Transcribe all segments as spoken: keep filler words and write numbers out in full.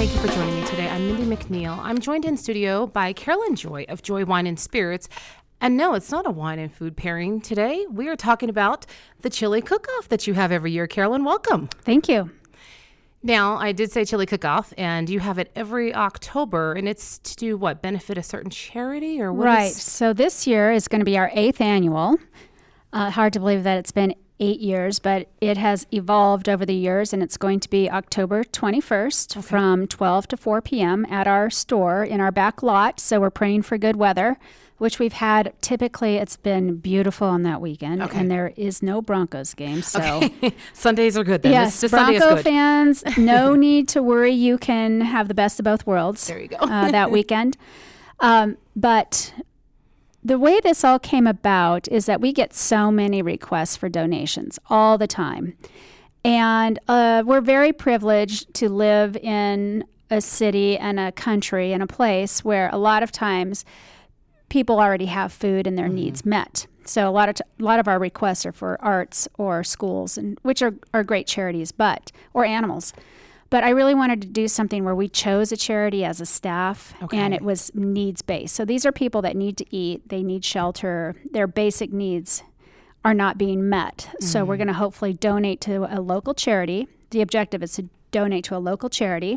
Thank you for joining me today. I'm Mindy McNeil. I'm joined in studio by Carolyn Joy of Joy Wine and Spirits. And no, it's not a wine and food pairing today. We are talking about the chili cook-off that you have every year. Carolyn, welcome. Thank you. Now, I did say chili cook-off, and you have it every October, and it's to do what, benefit a certain charity or what? Right. Is... So this year is going to be our eighth annual. Uh, hard to believe that it's been eight years, but it has evolved over the years, and it's going to be October twenty-first okay. from twelve to four p.m. at our store in our back lot. So we're praying for good weather, which we've had. Typically, it's been beautiful on that weekend, okay. and there is no Broncos game. So okay. Sundays are good then. Yes, this, this Bronco Sunday is good. fans, no need to worry. You can have the best of both worlds. There you go. uh, that weekend. Um, but the way this all came about is that we get so many requests for donations all the time. And uh, we're very privileged to live in a city and a country and a place where a lot of times people already have food and their mm-hmm. needs met. So a lot of t- a lot of our requests are for arts or schools, and which are, are great charities, but or animals. But I really wanted to do something where we chose a charity as a staff, okay. and it was needs-based. So these are people that need to eat, they need shelter, their basic needs are not being met. Mm-hmm. So we're going to hopefully donate to a local charity. The objective is to donate to a local charity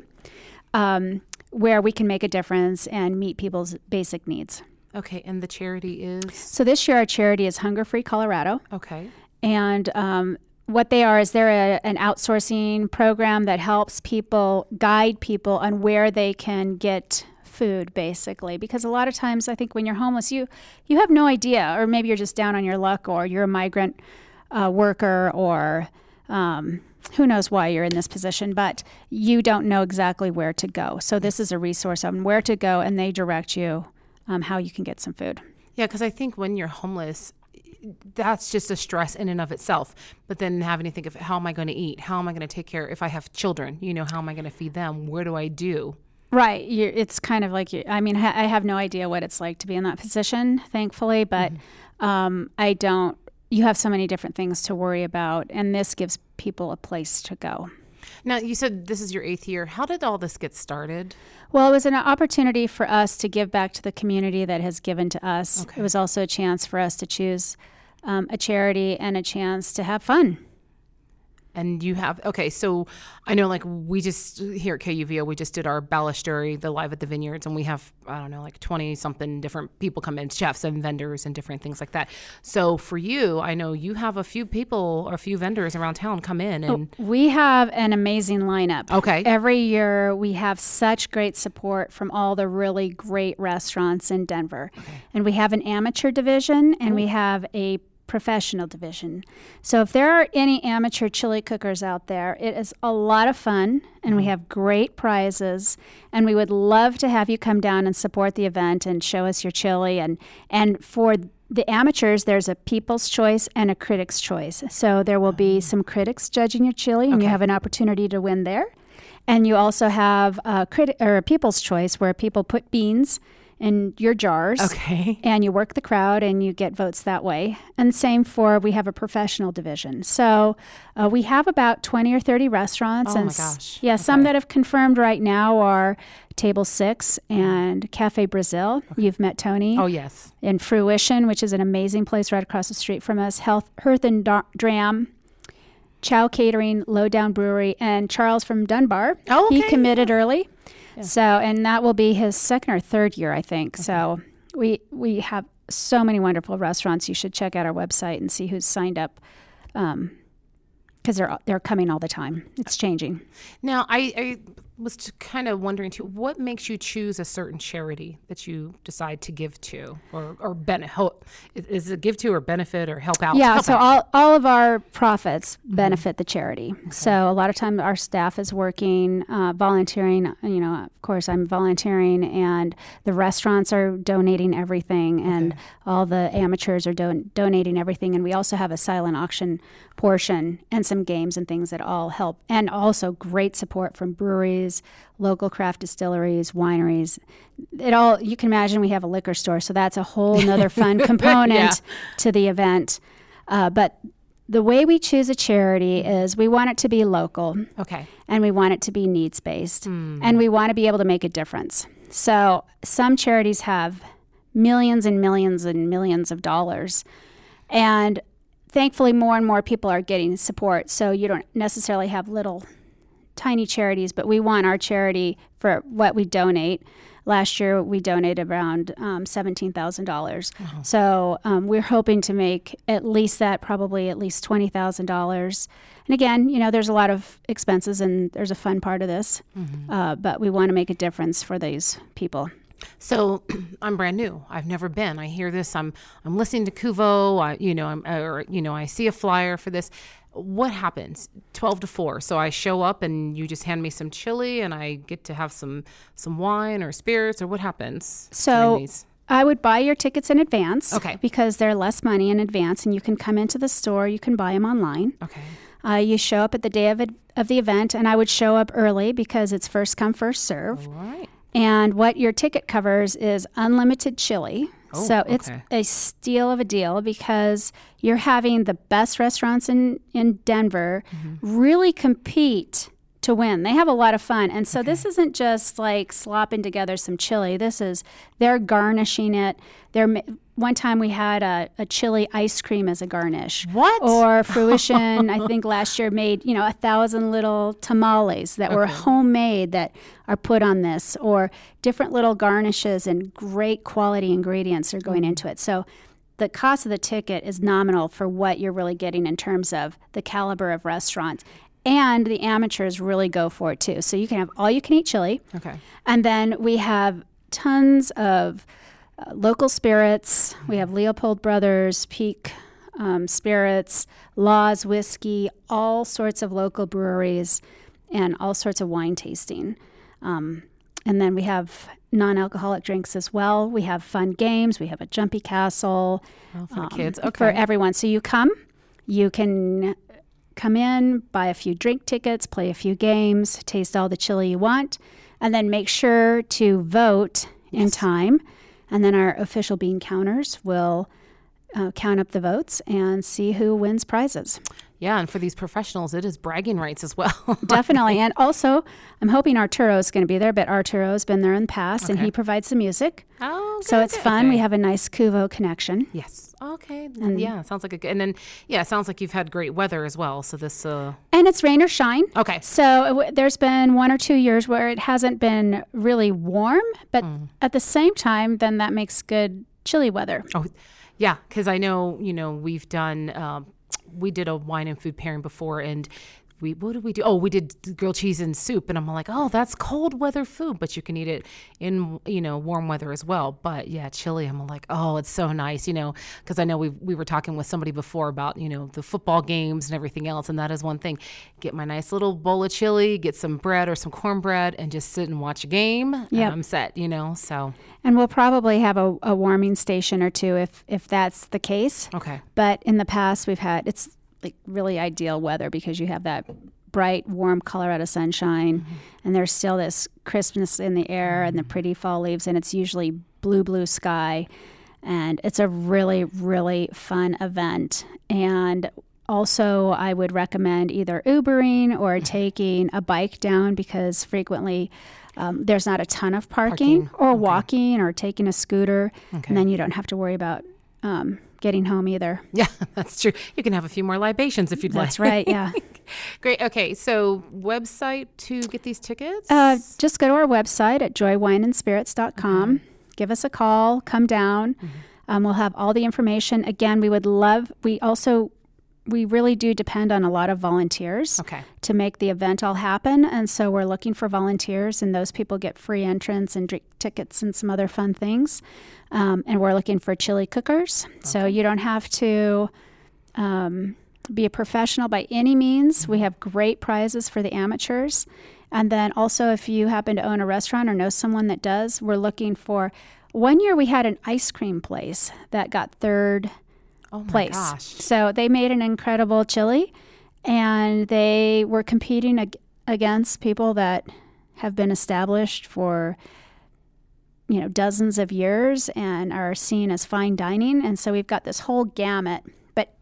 um, where we can make a difference and meet people's basic needs. Okay, and the charity is? So this year our charity is Hunger Free Colorado. Okay. And um, what they are is they're a, an outsourcing program that helps people, guide people on where they can get food, basically. Because a lot of times I think when you're homeless, you, you have no idea, or maybe you're just down on your luck, or you're a migrant uh, worker, or um, who knows why you're in this position, but you don't know exactly where to go. So this is a resource on where to go, and they direct you Um, how you can get some food. Yeah, because I think when you're homeless, that's just a stress in and of itself. But then having to think of how am I going to eat? How am I going to take care? If I have children, you know, how am I going to feed them? Where do I do? Right. You're, it's kind of like, you, I mean, ha- I have no idea what it's like to be in that position, thankfully, but mm-hmm. um, I don't, you have so many different things to worry about, and this gives people a place to go. Now, you said this is your eighth year. How did all this get started? Well, it was an opportunity for us to give back to the community that has given to us. Okay. It was also a chance for us to choose um, a charity and a chance to have fun. And you have, okay, so I know like we just, here at K U V O, we just did our Balustrary, the Live at the Vineyards, and we have, I don't know, like twenty-something different people come in, chefs and vendors and different things like that. So for you, I know you have a few people or a few vendors around town come in. and oh, We have an amazing lineup. Okay. Every year we have such great support from all the really great restaurants in Denver. Okay. And we have an amateur division, and Ooh. we have a professional division. So if there are any amateur chili cookers out there, it is a lot of fun, and we have great prizes, and we would love to have you come down and support the event and show us your chili. And and for the amateurs, there's a people's choice and a critic's choice. So there will be some critics judging your chili, and okay. you have an opportunity to win there. And you also have a criti- or a people's choice, where people put beans in your jars, okay, and you work the crowd and you get votes that way. And same for, we have a professional division. So uh, we have about twenty or thirty restaurants. Oh and my gosh. Yeah, okay. some that have confirmed right now are Table Six and Cafe Brazil. Okay. You've met Tony. Oh, yes. In Fruition, which is an amazing place right across the street from us. Health, Hearth and da- Dram, Chow Catering, Lowdown Brewery, and Charles from Dunbar. Oh, okay. He committed early. Yeah. So, and that will be his second or third year, I think. Okay. So we we have so many wonderful restaurants. You should check out our website and see who's signed up, um, because they're they're coming all the time. It's changing. Now, I, I was kind of wondering too, what makes you choose a certain charity that you decide to give to, or or benefit? Is it give to or benefit or help out? Yeah, help so out. all all of our profits benefit mm-hmm. the charity. Okay. So a lot of time our staff is working, uh, volunteering. You know, of course, I'm volunteering, and the restaurants are donating everything, and okay. all the amateurs are don- donating everything. And we also have a silent auction portion and some games and things that all help, and also great support from breweries, local craft distilleries, wineries. It all, you can imagine we have a liquor store, so that's a whole nother fun component yeah. to the event. Uh, but the way we choose a charity is we want it to be local. Okay. And we want it to be needs-based. Mm. And we want to be able to make a difference. So some charities have millions and millions and millions of dollars. And thankfully, more and more people are getting support. So you don't necessarily have little tiny charities, but we want our charity for what we donate. Last year, we donated around um, seventeen thousand dollars. Uh-huh. So um, we're hoping to make at least that, probably at least twenty thousand dollars. And again, you know, there's a lot of expenses and there's a fun part of this, mm-hmm. uh, but we want to make a difference for these people. So I'm brand new. I've never been. I hear this. I'm I'm listening to Cuvo. I, you know, I'm, or you know, I see a flyer for this. What happens? twelve to four. So I show up and you just hand me some chili and I get to have some some wine or spirits, or what happens? So I would buy your tickets in advance. Okay. Because they're less money in advance, and you can come into the store. You can buy them online. Okay. Uh, you show up at the day of it, of the event, and I would show up early because it's first come, first serve. All right. And what your ticket covers is unlimited chili. Oh, so okay. it's a steal of a deal because you're having the best restaurants in, in Denver mm-hmm. really compete to win. They have a lot of fun. And so okay. this isn't just like slopping together some chili. This is, they're garnishing it. They're One time we had a, a chili ice cream as a garnish. What? Or Fruition, I think last year made, you know, a thousand little tamales that okay. were homemade that are put on this, or different little garnishes and great quality ingredients are going mm. into it. So the cost of the ticket is nominal for what you're really getting in terms of the caliber of restaurants. And the amateurs really go for it too. So you can have all you can eat chili. Okay. And then we have tons of Uh, local spirits. We have Leopold Brothers, Peak um, Spirits, Laws Whiskey, all sorts of local breweries, and all sorts of wine tasting. Um, and then we have non-alcoholic drinks as well. We have fun games. We have a jumpy castle. Oh, for um, the kids. Okay. For everyone. So you come, you can come in, buy a few drink tickets, play a few games, taste all the chili you want, and then make sure to vote yes. in time. And then our official bean counters will uh, count up the votes and see who wins prizes. Yeah, and for these professionals, it is bragging rights as well. Definitely. And also, I'm hoping Arturo is going to be there, but Arturo's been there in the past, okay. and he provides the music. Oh, good, So it's good. fun. Okay. We have a nice Cuvo connection. Yes. Okay. And yeah, sounds like a good. And then, yeah, it sounds like you've had great weather as well. So this. Uh... And it's rain or shine. Okay. So w- there's been one or two years where it hasn't been really warm, but mm. at the same time, then that makes good chilly weather. Oh, yeah. Because I know, you know, we've done, um, we did a wine and food pairing before, and we, what did we do? Oh, we did grilled cheese and soup. And I'm like, oh, that's cold weather food, but you can eat it in, you know, warm weather as well. But yeah, chili, I'm like, oh, it's so nice, you know, because I know we we were talking with somebody before about, you know, the football games and everything else. And that is one thing. Get my nice little bowl of chili, get some bread or some cornbread, and just sit and watch a game. Yeah, I'm set, you know, so. And we'll probably have a, a warming station or two if, if that's the case. Okay. But in the past, we've had, it's like really ideal weather because you have that bright, warm Colorado sunshine, mm-hmm. and there's still this crispness in the air mm-hmm. and the pretty fall leaves, and it's usually blue, blue sky, and it's a really, really fun event. And also, I would recommend either Ubering or taking a bike down because frequently um, there's not a ton of parking, parking. or okay. walking or taking a scooter, okay. and then you don't have to worry about um, getting home either. Yeah, that's true. You can have a few more libations if you'd that's like. That's right, yeah. Great. Okay, so website to get these tickets? Uh, just go to our website at joy wine and spirits dot com. Mm-hmm. Give us a call. Come down. Mm-hmm. Um, we'll have all the information. Again, we would love, we also, we really do depend on a lot of volunteers okay. to make the event all happen. And so we're looking for volunteers, and those people get free entrance and drink tickets and some other fun things. Um, and we're looking for chili cookers. Okay. So you don't have to um, be a professional by any means. Mm-hmm. We have great prizes for the amateurs. And then also, if you happen to own a restaurant or know someone that does, we're looking for, one year we had an ice cream place that got third oh my place. Gosh. So they made an incredible chili, and they were competing ag- against people that have been established for you know, dozens of years and are seen as fine dining. And so we've got this whole gamut. But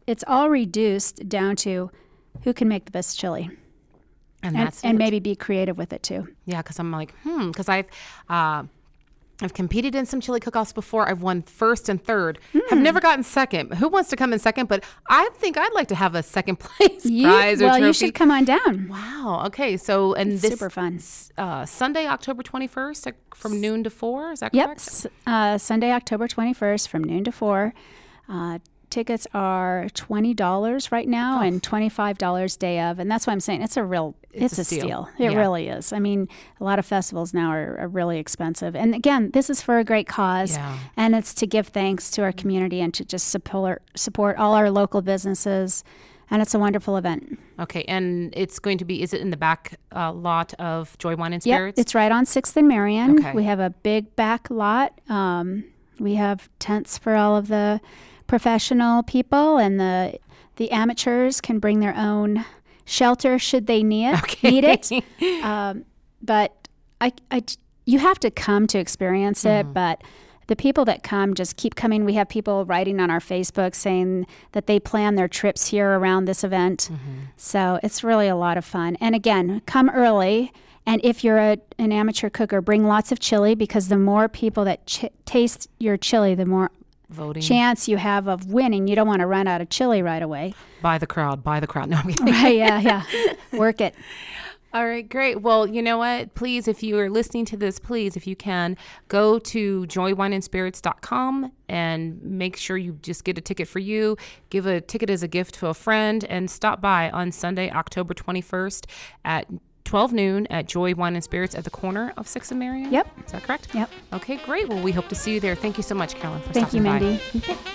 it's all reduced down to who can make the best chili. And, And, that's and it. maybe be creative with it too. Yeah, because I'm like, hmm, because I've uh, I've competed in some chili cook-offs before. I've won first and third. Mm. Have never gotten second. Who wants to come in second? But I think I'd like to have a second place You, prize or well, trophy. you should come on down. Wow. Okay. So and It's this super fun. Uh, Sunday, October twenty-first, from noon to four. Is that Yep. correct? S- Uh, Sunday, October twenty-first from noon to four. Uh, tickets are twenty dollars right now and twenty-five dollars day of. And that's why I'm saying it's a real, it's, It's a a steal. steal. It Yeah. really is. I mean, a lot of festivals now are, are really expensive. And again, this is for a great cause. Yeah. And it's to give thanks to our community and to just support, support all our local businesses. And it's a wonderful event. Okay. And it's going to be, is it in the back uh, lot of Joy Wine and Yep, Spirits? it's right on sixth and Marion. Okay. We have a big back lot. Um, we have tents for all of the professional people, and the the amateurs can bring their own shelter should they need it. Okay. Need it. Um, but I, I, you have to come to experience it. Mm. But the people that come just keep coming. We have people writing on our Facebook saying that they plan their trips here around this event. Mm-hmm. So it's really a lot of fun. And again, come early. And if you're a, an amateur cooker, bring lots of chili, because the more people that ch- taste your chili, the more Voting. chance you have of winning. You don't want to run out of chili right away. By the crowd. By the crowd. No, I'm kidding. Right, yeah, yeah. Work it. All right, great. Well, you know what? Please, if you are listening to this, please, if you can, go to joy wine and spirits dot com and make sure you just get a ticket for you. Give a ticket as a gift to a friend, and stop by on Sunday, October twenty-first at twelve noon at Joy Wine and Spirits at the corner of sixth and Marion. Yep. Is that correct? Yep. Okay, great. Well, we hope to see you there. Thank you so much, Carolyn, for Thank you, stopping by. Mindy.